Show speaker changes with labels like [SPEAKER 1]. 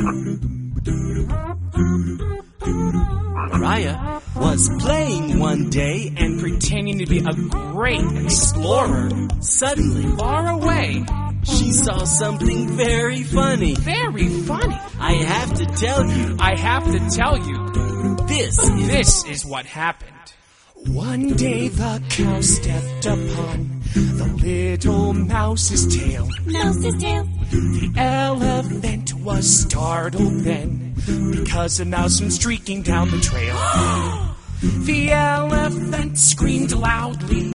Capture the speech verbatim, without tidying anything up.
[SPEAKER 1] Mariah was playing one day and
[SPEAKER 2] pretending to be a great explorer.
[SPEAKER 1] Suddenly,
[SPEAKER 2] Far away.
[SPEAKER 1] she saw something very funny.
[SPEAKER 2] Very funny.
[SPEAKER 1] I have to tell you,
[SPEAKER 2] I have to tell you,
[SPEAKER 1] this is...
[SPEAKER 2] this is what happened. One day the cow stepped upon the little mouse's tail.
[SPEAKER 3] Mouse's tail.
[SPEAKER 2] The elephant was startled then, because a mouse went streaking down the trail. The elephant screamed loudly.